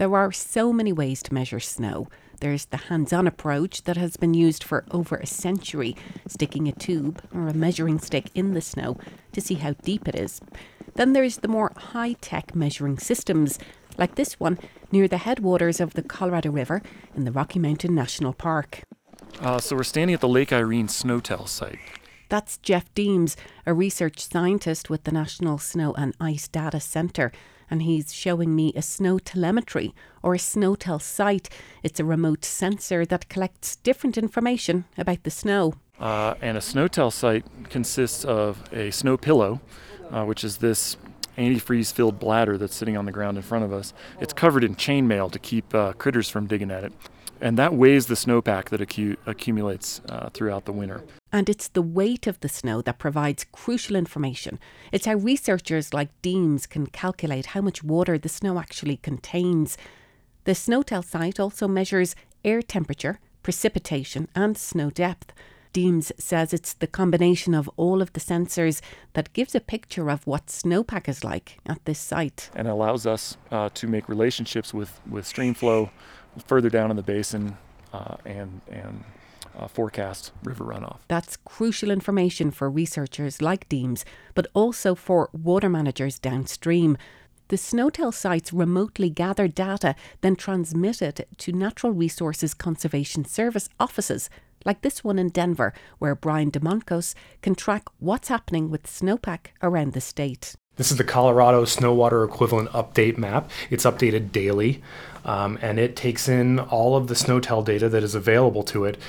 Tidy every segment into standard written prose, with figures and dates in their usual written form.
There are so many ways to measure snow. There's the hands-on approach that has been used for over a century, sticking a tube or a measuring stick in the snow to see how deep it is. Then there's the more high-tech measuring systems, like this one near the headwaters of the Colorado River in the Rocky Mountain National Park. So we're standing at the Lake Irene SNOTEL site. That's Jeff Deems, a research scientist with the National Snow and Ice Data Centre, and he's showing me a snow telemetry, or a SNOTEL site. It's a remote sensor that collects different information about the snow. And a SNOTEL site consists of a snow pillow, which is this antifreeze-filled bladder that's sitting on the ground in front of us. It's covered in chainmail to keep critters from digging at it. And that weighs the snowpack that accumulates throughout the winter. And it's the weight of the snow that provides crucial information. It's how researchers like Deems can calculate how much water the snow actually contains. The SNOTEL site also measures air temperature, precipitation and snow depth. Deems says it's the combination of all of the sensors that gives a picture of what snowpack is like at this site. And allows us to make relationships with stream flow further down in the basin and forecast river runoff. That's crucial information for researchers like Deems, but also for water managers downstream. The SNOTEL sites remotely gather data, then transmit it to Natural Resources Conservation Service offices, like this one in Denver, where Brian DeMoncos can track what's happening with snowpack around the state. This is the Colorado Snow Water Equivalent Update Map. It's updated daily, and it takes in all of the SNOTEL data that is available to it,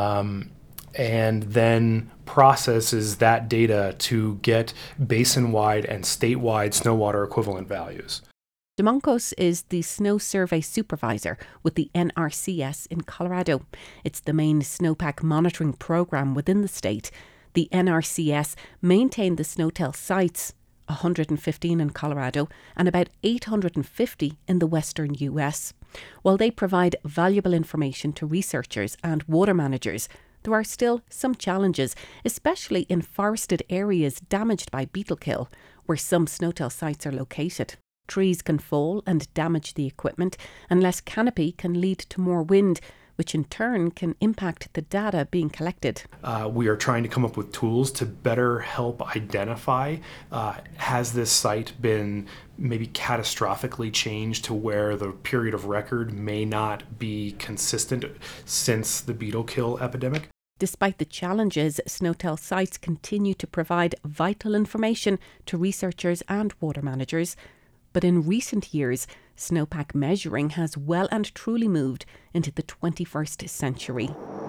and then processes that data to get basin-wide and statewide snow water equivalent values. DeMoncos is the snow survey supervisor with the NRCS in Colorado. It's the main snowpack monitoring program within the state. The NRCS maintain the SNOTEL sites, 115 in Colorado and about 850 in the western US. While they provide valuable information to researchers and water managers, there are still some challenges, especially in forested areas damaged by beetle kill, where some SNOTEL sites are located. Trees can fall and damage the equipment, and less canopy can lead to more wind, which in turn can impact the data being collected. We are trying to come up with tools to better help identify, has this site been maybe catastrophically changed to where the period of record may not be consistent since the beetle kill epidemic? Despite the challenges, SNOTEL sites continue to provide vital information to researchers and water managers. But in recent years, snowpack measuring has well and truly moved into the 21st century.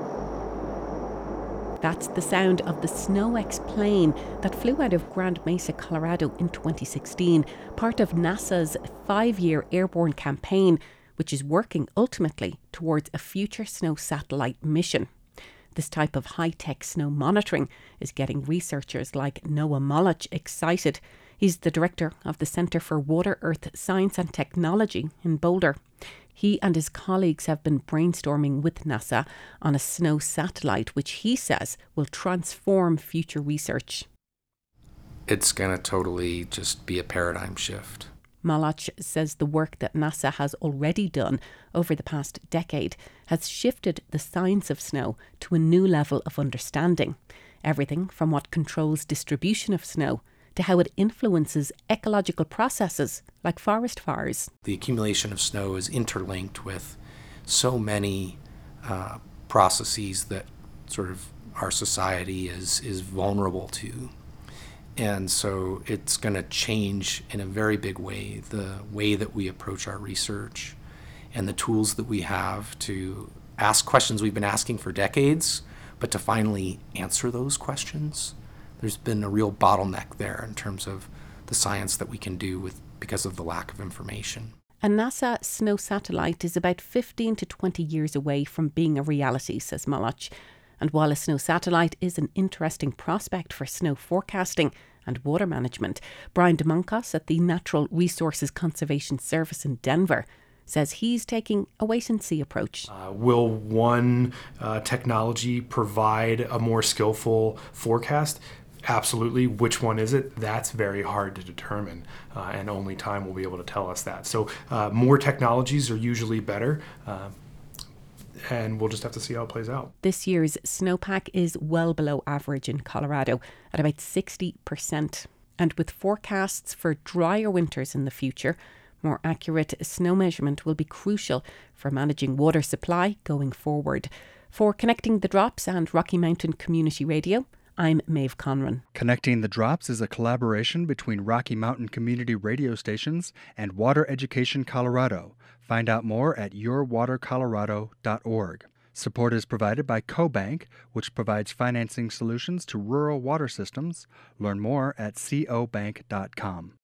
That's the sound of the SNOX plane that flew out of Grand Mesa, Colorado in 2016, part of NASA's 5-year airborne campaign, which is working ultimately towards a future snow satellite mission. This type of high-tech snow monitoring is getting researchers like Noah Moloch excited. He's the director of the Centre for Water, Earth Science and Technology in Boulder. He and his colleagues have been brainstorming with NASA on a snow satellite, which he says will transform future research. It's going to totally just be a paradigm shift. Moloch says the work that NASA has already done over the past decade has shifted the science of snow to a new level of understanding. Everything from what controls distribution of snow to how it influences ecological processes like forest fires. The accumulation of snow is interlinked with so many processes that sort of our society is vulnerable to. And so it's going to change in a very big way the way that we approach our research and the tools that we have to ask questions we've been asking for decades, but to finally answer those questions. There's been a real bottleneck there in terms of the science that we can do because of the lack of information. A NASA snow satellite is about 15 to 20 years away from being a reality, says Moloch. And while a snow satellite is an interesting prospect for snow forecasting and water management, Brian DeMoncos at the Natural Resources Conservation Service in Denver says he's taking a wait-and-see approach. Will one technology provide a more skillful forecast? Absolutely. Which one is it? That's very hard to determine, and only time will be able to tell us that. So more technologies are usually better, and we'll just have to see how it plays out. This year's snowpack is well below average in Colorado at about 60%. And with forecasts for drier winters in the future, more accurate snow measurement will be crucial for managing water supply going forward. For Connecting the Drops and Rocky Mountain Community Radio, I'm Maeve Conran. Connecting the Drops is a collaboration between Rocky Mountain Community Radio stations and Water Education Colorado. Find out more at yourwatercolorado.org. Support is provided by CoBank, which provides financing solutions to rural water systems. Learn more at cobank.com.